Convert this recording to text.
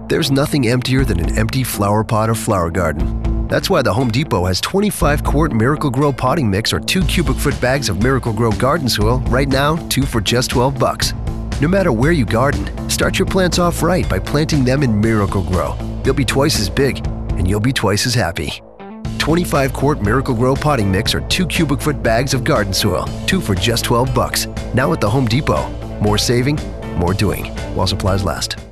There's nothing emptier than an empty flower pot or flower garden. That's why the Home Depot has 25-quart Miracle-Gro potting mix or 2 cubic foot bags of Miracle-Gro garden soil right now, 2 for just $12. No matter where you garden, start your plants off right by planting them in Miracle-Gro. They'll be twice as big, and you'll be twice as happy. 25-quart Miracle-Gro potting mix or 2 cubic foot bags of garden soil, 2 for just $12. Now at the Home Depot. More saving, more doing, while supplies last.